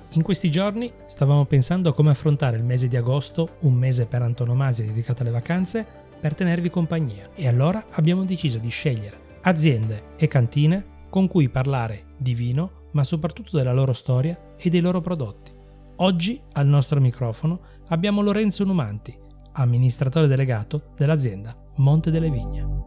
In questi giorni stavamo pensando a come affrontare il mese di agosto, un mese per antonomasia dedicato alle vacanze, per tenervi compagnia. E allora abbiamo deciso di scegliere aziende e cantine con cui parlare di vino, ma soprattutto della loro storia e dei loro prodotti. Oggi al nostro microfono abbiamo Lorenzo Numanti, amministratore delegato dell'azienda Monte delle Vigne.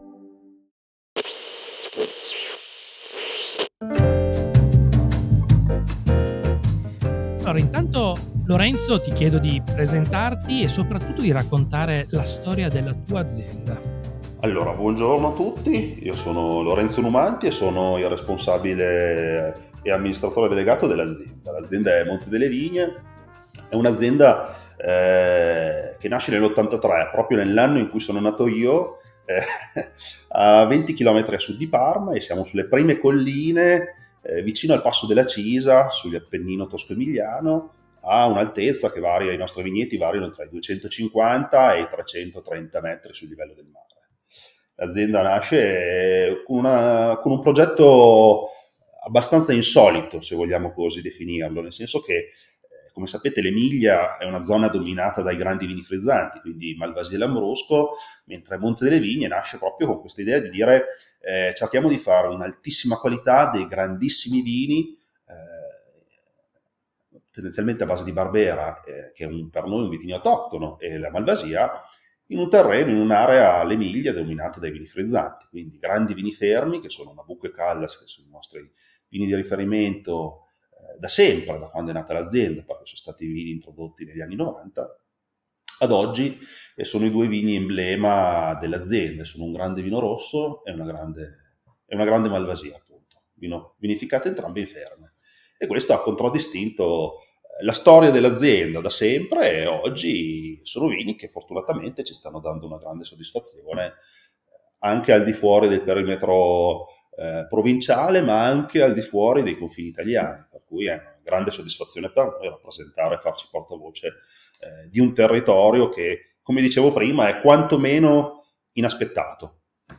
Allora, intanto Lorenzo ti chiedo di presentarti e soprattutto di raccontare la storia della tua azienda. Allora, buongiorno a tutti, io sono Lorenzo Numanti e sono il responsabile e amministratore delegato dell'azienda. L'azienda è Monte delle Vigne, è un'azienda che nasce nell'83, proprio nell'anno in cui sono nato io, a 20 km a sud di Parma, e siamo sulle prime colline vicino al Passo della Cisa, sull'Appennino tosco-emiliano, a un'altezza che varia, i nostri vigneti variano tra i 250 e i 330 metri sul livello del mare. L'azienda nasce con un progetto abbastanza insolito, se vogliamo così definirlo, nel senso che, come sapete, l'Emilia è una zona dominata dai grandi vini frizzanti, quindi Malvasia e Lambrusco, mentre Monte delle Vigne nasce proprio con questa idea di dire cerchiamo di fare un'altissima qualità dei grandissimi vini, tendenzialmente a base di Barbera, che è per noi un vitigno autoctono, e la Malvasia, in un terreno, in un'area, l'Emilia, dominata dai vini frizzanti, quindi grandi vini fermi, che sono Nabucco e Callas, che sono i nostri vini di riferimento da sempre, da quando è nata l'azienda, perché sono stati i vini introdotti negli anni 90, ad oggi, e sono i due vini emblema dell'azienda. Sono un grande vino rosso e una grande Malvasia, appunto, vinificate entrambe in ferme. E questo ha contraddistinto la storia dell'azienda da sempre, e oggi sono vini che fortunatamente ci stanno dando una grande soddisfazione anche al di fuori del perimetro provinciale, ma anche al di fuori dei confini italiani, per cui è una grande soddisfazione per noi rappresentare e farci portavoce di un territorio che, come dicevo prima, è quantomeno inaspettato.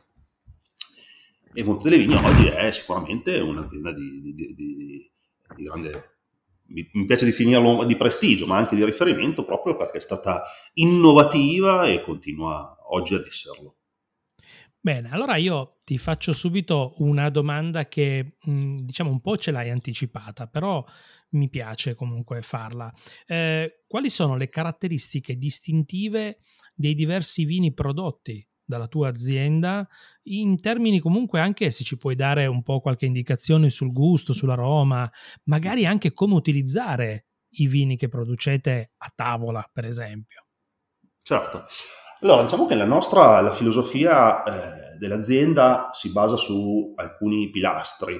E Monte delle Vigne oggi è sicuramente un'azienda di grande, mi piace definirlo di prestigio, ma anche di riferimento, proprio perché è stata innovativa e continua oggi ad esserlo. Bene, allora io ti faccio subito una domanda che diciamo un po' ce l'hai anticipata, però mi piace comunque farla. Quali sono le caratteristiche distintive dei diversi vini prodotti dalla tua azienda, in termini comunque, anche se ci puoi dare un po' qualche indicazione sul gusto, sull'aroma, magari anche come utilizzare i vini che producete a tavola, per esempio? Certo. Allora, diciamo che la filosofia dell'azienda si basa su alcuni pilastri.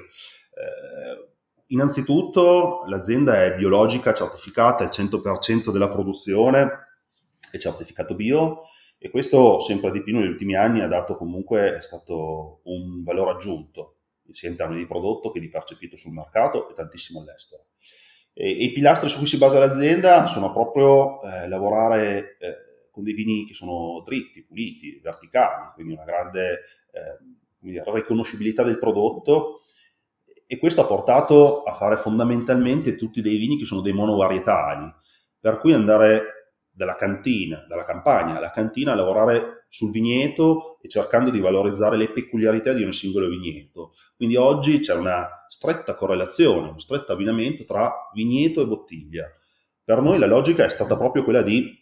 Innanzitutto, l'azienda è biologica, certificata, il 100% della produzione è certificato bio, e questo sempre di più negli ultimi anni è stato un valore aggiunto, sia in termini di prodotto che di percepito sul mercato, e tantissimo all'estero. E i pilastri su cui si basa l'azienda sono proprio lavorare con dei vini che sono dritti, puliti, verticali, quindi una grande riconoscibilità del prodotto, e questo ha portato a fare fondamentalmente tutti dei vini che sono dei monovarietali, per cui andare dalla campagna alla cantina, a lavorare sul vigneto e cercando di valorizzare le peculiarità di un singolo vigneto. Quindi oggi c'è una stretta correlazione, uno stretto abbinamento tra vigneto e bottiglia. Per noi la logica è stata proprio quella di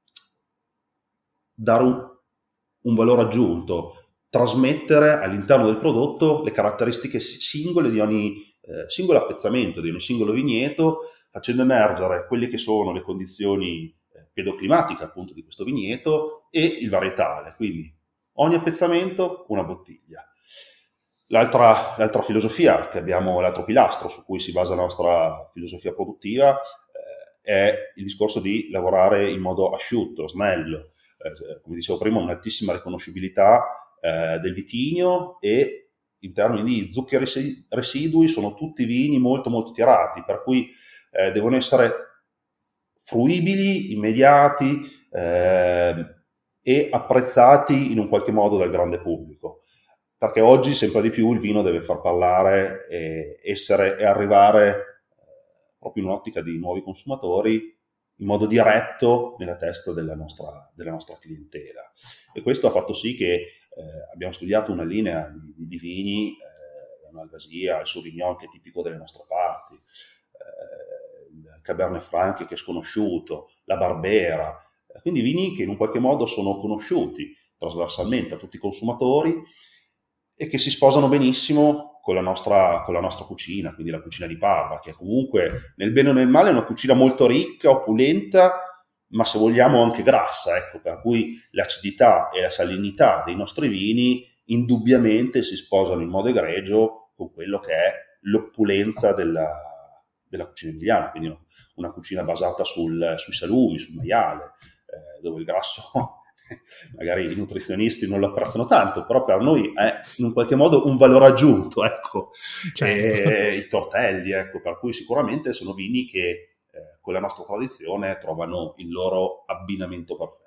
dare un valore aggiunto, trasmettere all'interno del prodotto le caratteristiche singole di ogni singolo appezzamento, di ogni singolo vigneto, facendo emergere quelle che sono le condizioni pedoclimatiche, appunto, di questo vigneto, e il varietale. Quindi ogni appezzamento, una bottiglia. L'altra filosofia che abbiamo, l'altro pilastro su cui si basa la nostra filosofia produttiva, è il discorso di lavorare in modo asciutto, snello, come dicevo prima, un'altissima riconoscibilità del vitigno, e in termini di zuccheri residui sono tutti vini molto molto tirati, per cui devono essere fruibili, immediati e apprezzati in un qualche modo dal grande pubblico, perché oggi sempre di più il vino deve far parlare e arrivare proprio in un'ottica di nuovi consumatori, in modo diretto nella testa della nostra clientela. E questo ha fatto sì che abbiamo studiato una linea di vini, la Malvasia, il Sauvignon che è tipico delle nostre parti, il Cabernet Franc che è sconosciuto, la Barbera, quindi vini che in un qualche modo sono conosciuti trasversalmente a tutti i consumatori e che si sposano benissimo con la nostra cucina, quindi la cucina di Parma, che comunque nel bene o nel male è una cucina molto ricca, opulenta, ma se vogliamo anche grassa, ecco, per cui l'acidità e la salinità dei nostri vini indubbiamente si sposano in modo egregio con quello che è l'opulenza della cucina emiliana, quindi una cucina basata sui salumi, sul maiale, dove il grasso magari i nutrizionisti non lo apprezzano tanto, però per noi è in un qualche modo un valore aggiunto, ecco. Certo. I tortelli, ecco, per cui sicuramente sono vini che con la nostra tradizione trovano il loro abbinamento perfetto.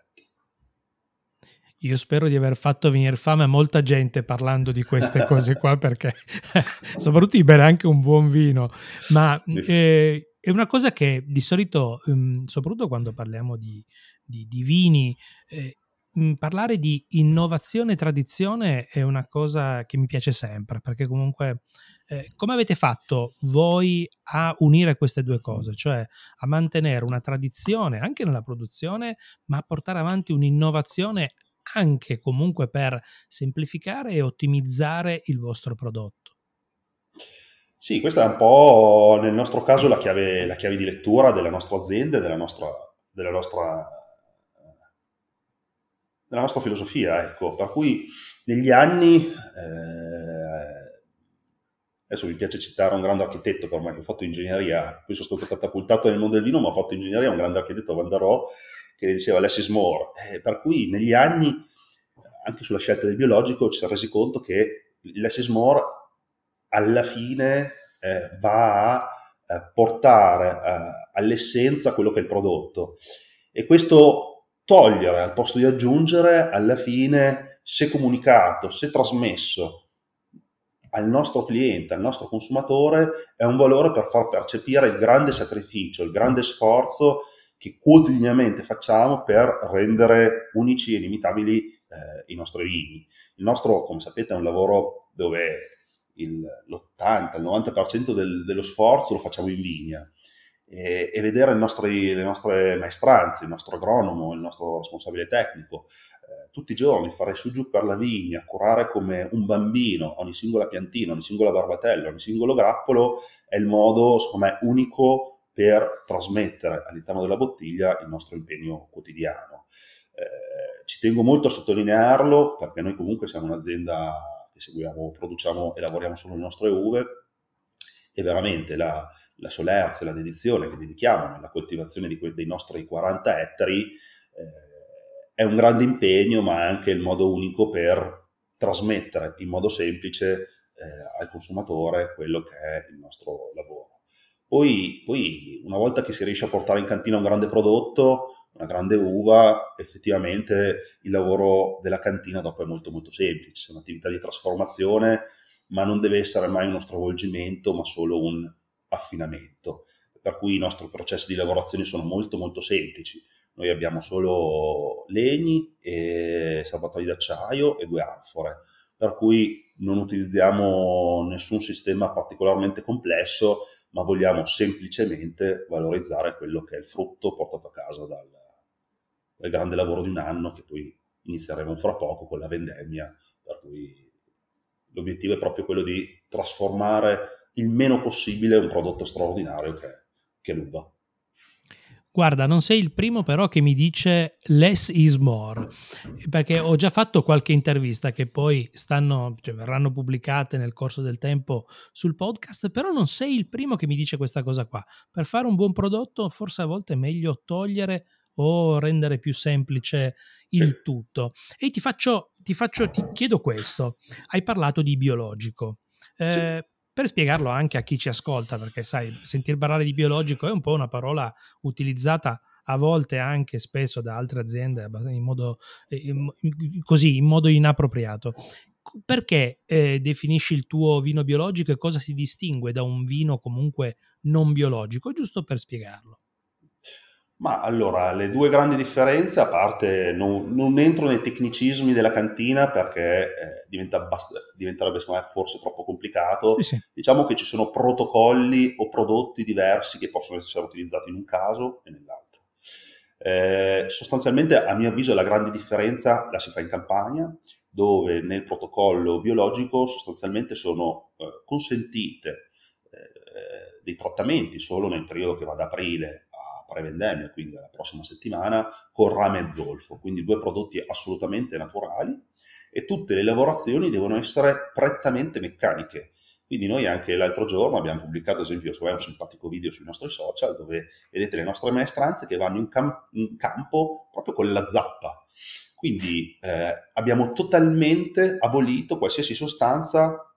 Io spero di aver fatto venire fame a molta gente parlando di queste cose qua, perché soprattutto di bere anche un buon vino, ma è una cosa che di solito, soprattutto quando parliamo di vini, parlare di innovazione e tradizione è una cosa che mi piace sempre, perché comunque come avete fatto voi a unire queste due cose, cioè a mantenere una tradizione anche nella produzione, ma a portare avanti un'innovazione anche comunque per semplificare e ottimizzare il vostro prodotto? Sì, questa è un po' nel nostro caso la chiave di lettura della nostra azienda e della nostra filosofia, ecco. Per cui negli anni, adesso mi piace citare un grande architetto per me, che ho fatto ingegneria, poi sono stato catapultato nel mondo del vino, ma ho fatto ingegneria, un grande architetto, Van der Rohe, che le diceva less is more. Per cui negli anni, anche sulla scelta del biologico, ci si è resi conto che less is more alla fine va a portare all'essenza quello che è il prodotto. E questo togliere al posto di aggiungere, alla fine, se comunicato, se trasmesso al nostro cliente, al nostro consumatore, è un valore per far percepire il grande sacrificio, il grande sforzo che quotidianamente facciamo per rendere unici e inimitabili i nostri vini. Il nostro, come sapete, è un lavoro dove l'80, il 90% dello sforzo lo facciamo in vigna, e vedere le nostre maestranze, il nostro agronomo, il nostro responsabile tecnico, tutti i giorni fare su giù per la vigna, curare come un bambino ogni singola piantina, ogni singola barbatella, ogni singolo grappolo, è il modo, secondo me, unico per trasmettere all'interno della bottiglia il nostro impegno quotidiano. Ci tengo molto a sottolinearlo, perché noi comunque siamo un'azienda che seguiamo, produciamo e lavoriamo solo le nostre uve, e veramente la solerzia, la dedizione che dedichiamo nella coltivazione dei nostri 40 ettari è un grande impegno, ma è anche il modo unico per trasmettere in modo semplice al consumatore quello che è il nostro lavoro. Poi una volta che si riesce a portare in cantina un grande prodotto, una grande uva, effettivamente il lavoro della cantina dopo è molto molto semplice, è un'attività di trasformazione, ma non deve essere mai uno stravolgimento, ma solo un affinamento. Per cui i nostri processi di lavorazione sono molto molto semplici. Noi abbiamo solo legni e serbatoi d'acciaio e 2 anfore, per cui non utilizziamo nessun sistema particolarmente complesso, ma vogliamo semplicemente valorizzare quello che è il frutto portato a casa dal grande lavoro di un anno, che poi inizieremo fra poco con la vendemmia, per cui l'obiettivo è proprio quello di trasformare il meno possibile un prodotto straordinario che è l'uva. Guarda, non sei il primo però che mi dice less is more, perché ho già fatto qualche intervista che poi verranno pubblicate nel corso del tempo sul podcast, però non sei il primo che mi dice questa cosa qua. Per fare un buon prodotto forse a volte è meglio togliere o rendere più semplice il tutto. E ti chiedo questo. Hai parlato di biologico. Sì. Per spiegarlo anche a chi ci ascolta, perché sai, sentir parlare di biologico è un po' una parola utilizzata a volte anche spesso da altre aziende in modo così, in modo inappropriato. Perché definisci il tuo vino biologico e cosa si distingue da un vino comunque non biologico? Giusto per spiegarlo. Ma allora, le due grandi differenze, a parte non entro nei tecnicismi della cantina perché diventerebbe secondo me forse troppo Sì, complicato, sì. diciamo che ci sono protocolli o prodotti diversi che possono essere utilizzati in un caso e nell'altro. Sostanzialmente, a mio avviso, la grande differenza la si fa in Campania, dove nel protocollo biologico sostanzialmente sono consentite dei trattamenti solo nel periodo che va da aprile a pre-vendemmia, quindi alla prossima settimana, con rame e zolfo, quindi due prodotti assolutamente naturali, e tutte le lavorazioni devono essere prettamente meccaniche. Quindi noi anche l'altro giorno abbiamo pubblicato, ad esempio, secondo me, un simpatico video sui nostri social dove vedete le nostre maestranze che vanno in campo proprio con la zappa. Quindi abbiamo totalmente abolito qualsiasi sostanza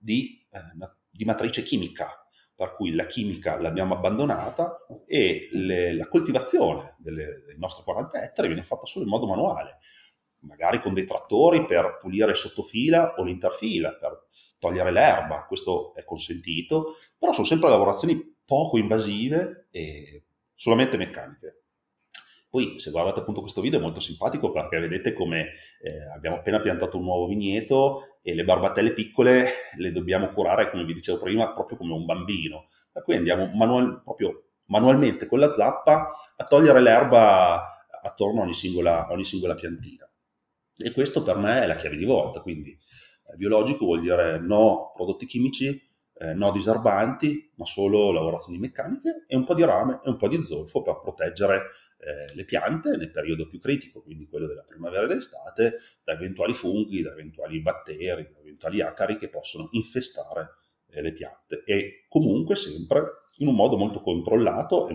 di matrice chimica, per cui la chimica l'abbiamo abbandonata e la coltivazione dei nostri 40 ettari viene fatta solo in modo manuale, magari con dei trattori per pulire il sottofila o l'interfila, per togliere l'erba, questo è consentito, però sono sempre lavorazioni poco invasive e solamente meccaniche. Poi, se guardate appunto questo video, è molto simpatico perché vedete come abbiamo appena piantato un nuovo vigneto e le barbatelle piccole le dobbiamo curare, come vi dicevo prima, proprio come un bambino. Per cui andiamo proprio manualmente con la zappa a togliere l'erba attorno a ogni singola piantina. E questo per me è la chiave di volta, quindi biologico vuol dire no prodotti chimici, no diserbanti, ma solo lavorazioni meccaniche e un po' di rame e un po' di zolfo per proteggere le piante nel periodo più critico, quindi quello della primavera e dell'estate, da eventuali funghi, da eventuali batteri, da eventuali acari che possono infestare le piante, e comunque sempre in un modo molto controllato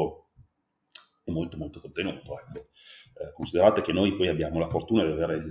e molto contenuto. Ecco. Considerate che noi poi abbiamo la fortuna di avere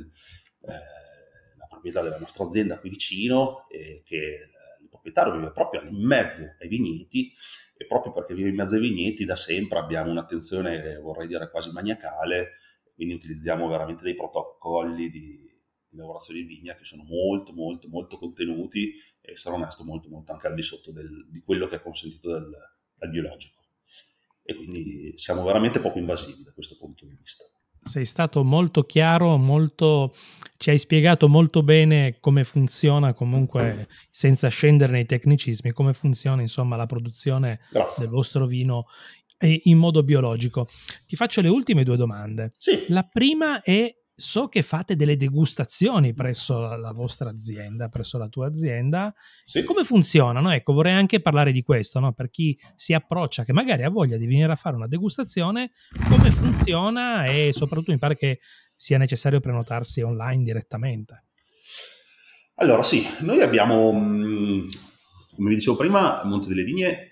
la proprietà della nostra azienda qui vicino, e che il proprietario vive proprio in mezzo ai vigneti, e proprio perché vive in mezzo ai vigneti da sempre abbiamo un'attenzione, vorrei dire, quasi maniacale, quindi utilizziamo veramente dei protocolli di lavorazione in vigna che sono molto molto molto contenuti e, sarò onesto, molto molto anche al di sotto di quello che è consentito dal biologico, e quindi siamo veramente poco invasivi da questo punto di vista. Sei stato molto chiaro, ci hai spiegato molto bene come funziona, comunque senza scendere nei tecnicismi, come funziona insomma la produzione Grazie. del vostro vino in modo biologico. Ti faccio le ultime due domande. Sì, La prima è: so che fate delle degustazioni presso la vostra azienda, presso la tua azienda. sì. Come funzionano? Ecco, vorrei anche parlare di questo, no? Per chi si approccia, che magari ha voglia di venire a fare una degustazione, come funziona, e soprattutto mi pare che sia necessario prenotarsi online direttamente. Allora sì, noi abbiamo, come vi dicevo prima, il Monte delle Vigne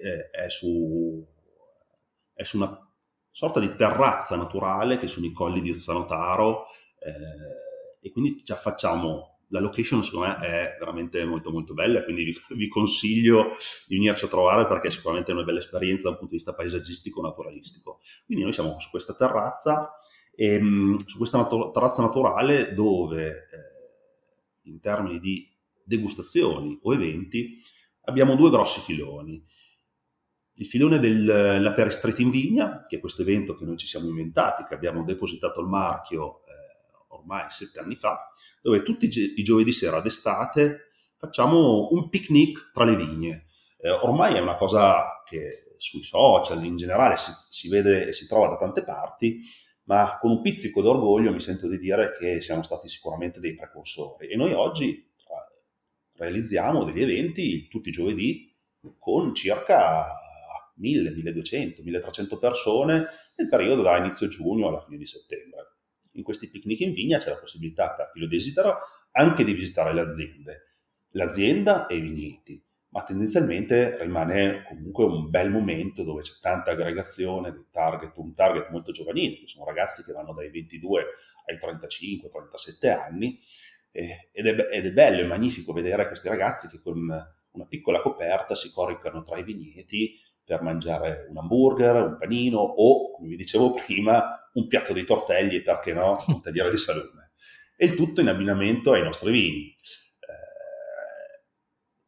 è su una sorta di terrazza naturale che sono i colli di Ozzano, e quindi ci affacciamo. La location secondo me è veramente molto molto bella, quindi vi consiglio di venirci a trovare perché sicuramente è una bella esperienza dal punto di vista paesaggistico, naturalistico. Quindi noi siamo su questa terrazza, su questa terrazza naturale dove in termini di degustazioni o eventi abbiamo due grossi filoni. Il filone dell'Aper Street in Vigna, che è questo evento che noi ci siamo inventati, che abbiamo depositato il marchio ormai 7 anni fa, dove tutti i giovedì sera d'estate facciamo un picnic tra le vigne. Ormai è una cosa che sui social in generale si vede e si trova da tante parti, ma con un pizzico d'orgoglio mi sento di dire che siamo stati sicuramente dei precursori. E noi oggi realizziamo degli eventi tutti i giovedì con circa 1000, 1200, 1300 persone nel periodo da inizio giugno alla fine di settembre. In questi picnic in vigna c'è la possibilità, per chi lo desidera, anche di visitare le aziende, l'azienda e i vigneti, ma tendenzialmente rimane comunque un bel momento dove c'è tanta aggregazione, un target molto giovanile, che sono ragazzi che vanno dai 22 ai 35-37 anni, ed è bello e magnifico vedere questi ragazzi che con una piccola coperta si coricano tra i vigneti per mangiare un hamburger, un panino o, come vi dicevo prima, un piatto di tortelli e, perché no, un tagliere di salume. E il tutto in abbinamento ai nostri vini.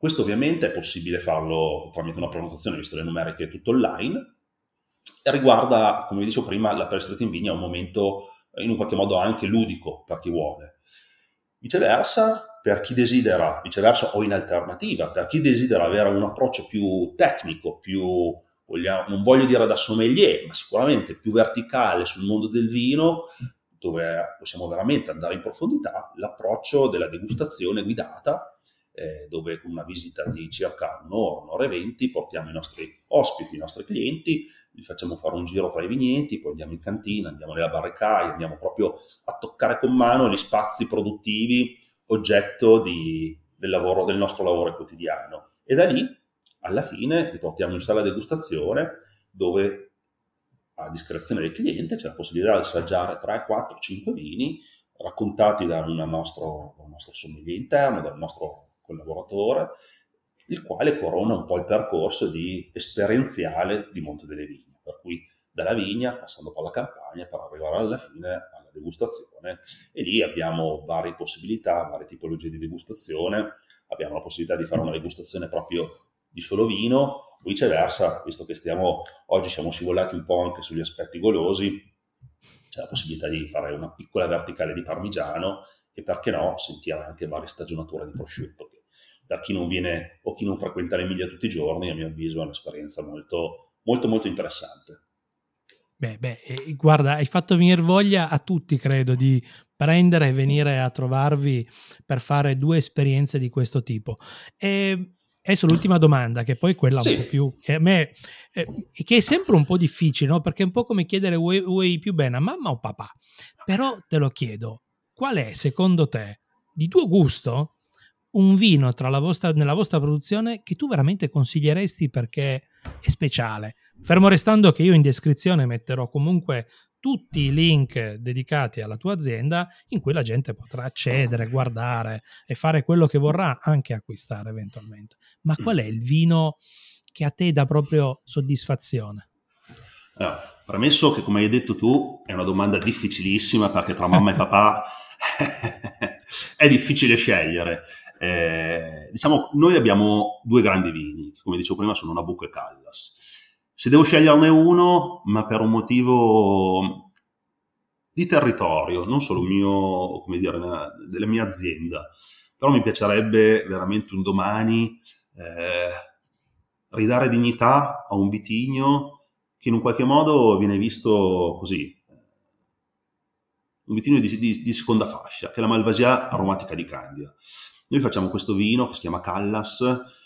Questo ovviamente è possibile farlo tramite una prenotazione, visto le numeriche è tutto online, e riguarda, come vi dicevo prima, la Palestrate in Vigna è un momento in un qualche modo anche ludico per chi vuole. Viceversa, per chi desidera, viceversa o in alternativa, per chi desidera avere un approccio più tecnico, non voglio dire da sommelier, ma sicuramente più verticale sul mondo del vino, dove possiamo veramente andare in profondità, l'approccio della degustazione guidata, dove con una visita di circa un'ora e 20 portiamo i nostri ospiti, i nostri clienti, li facciamo fare un giro tra i vigneti, poi andiamo in cantina, andiamo nella barricaia, andiamo proprio a toccare con mano gli spazi produttivi oggetto del nostro lavoro quotidiano. E da lì, alla fine, li portiamo in sala degustazione, dove a discrezione del cliente c'è la possibilità di assaggiare 3, 4, 5 vini raccontati da un nostro sommelier interno, dal nostro collaboratore, il quale corona un po' il percorso esperienziale di Monte delle Vigne, per cui dalla vigna, passando per la campagna, per arrivare alla fine alla degustazione. E lì abbiamo varie possibilità, varie tipologie di degustazione. Abbiamo la possibilità di fare una degustazione proprio di solo vino, viceversa, visto che oggi siamo scivolati un po' anche sugli aspetti golosi, c'è la possibilità di fare una piccola verticale di parmigiano e, perché no, sentire anche varie stagionature di prosciutto, che per chi non viene o chi non frequenta l'Emilia tutti i giorni, a mio avviso è un'esperienza molto, molto, molto interessante. Guarda, hai fatto venire voglia a tutti, credo, di prendere e venire a trovarvi per fare 2 esperienze di questo tipo. E adesso l'ultima domanda, che poi è quella un po' più che a me che è sempre un po' difficile, no? Perché è un po' come chiedere vuoi più bene a mamma o papà. Però te lo chiedo, qual è secondo te, di tuo gusto, un vino nella vostra produzione che tu veramente consiglieresti perché è speciale? Fermo restando che io in descrizione metterò comunque tutti i link dedicati alla tua azienda, in cui la gente potrà accedere, guardare e fare quello che vorrà, anche acquistare eventualmente. Ma qual è il vino che a te dà proprio soddisfazione? Allora, premesso che, come hai detto tu, è una domanda difficilissima, perché tra mamma e papà è difficile scegliere. Diciamo, noi abbiamo 2 grandi vini, che come dicevo prima sono Nabucco e Callas. Se devo sceglierne uno, ma per un motivo di territorio, non solo mio, come dire, della mia azienda, però mi piacerebbe veramente un domani ridare dignità a un vitigno che in un qualche modo viene visto così, un vitigno di seconda fascia, che è la Malvasia aromatica di Candia. Noi facciamo questo vino che si chiama Callas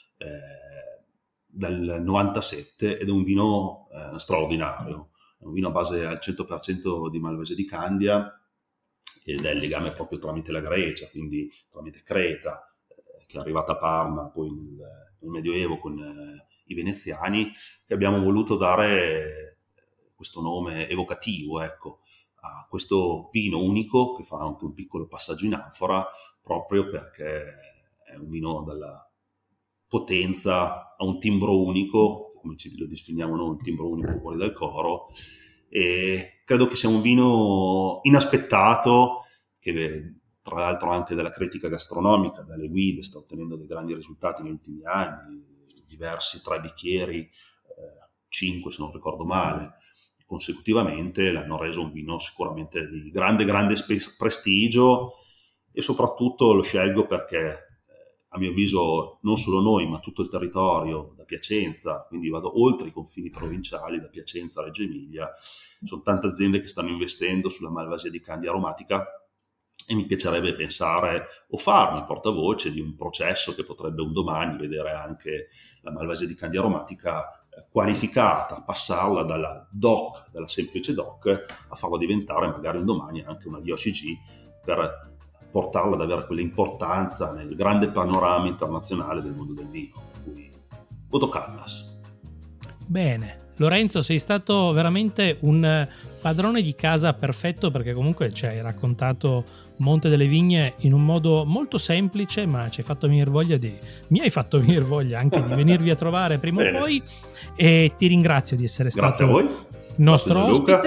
del 97 ed è un vino straordinario, è un vino a base al 100% di Malvasia di Candia, ed è il legame proprio tramite la Grecia, quindi tramite Creta, che è arrivata a Parma poi nel Medioevo con i veneziani, che abbiamo voluto dare questo nome evocativo, ecco, a questo vino unico, che fa anche un piccolo passaggio in anfora, proprio perché è un vino dalla potenza, a un timbro unico, come lo definiamo noi, un timbro unico fuori dal coro, e credo che sia un vino inaspettato, che tra l'altro anche dalla critica gastronomica, dalle guide, sta ottenendo dei grandi risultati negli ultimi anni, diversi 3 bicchieri, 5 se non ricordo male, consecutivamente l'hanno reso un vino sicuramente di grande prestigio, e soprattutto lo scelgo perché a mio avviso non solo noi ma tutto il territorio, da Piacenza, quindi vado oltre i confini provinciali, da Piacenza a Reggio Emilia, sono tante aziende che stanno investendo sulla Malvasia di Candia aromatica, e mi piacerebbe pensare o farmi portavoce di un processo che potrebbe un domani vedere anche la Malvasia di Candia aromatica qualificata, passarla dalla DOC, dalla semplice DOC, a farla diventare magari un domani anche una DOCG, per portarla ad avere quell'importanza nel grande panorama internazionale del mondo del vino. Quindi voto Callas. Bene, Lorenzo, sei stato veramente un padrone di casa perfetto, perché comunque ci hai raccontato Monte delle Vigne in un modo molto semplice, ma mi hai fatto venire voglia anche di venirvi a trovare prima o poi, e ti ringrazio di essere stato nostro ospite.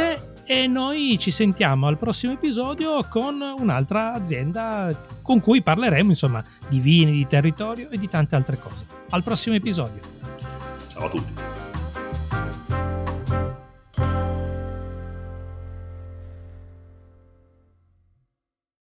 e noi ci sentiamo al prossimo episodio con un'altra azienda con cui parleremo, insomma, di vini, di territorio e di tante altre cose. Al prossimo episodio. Ciao a tutti.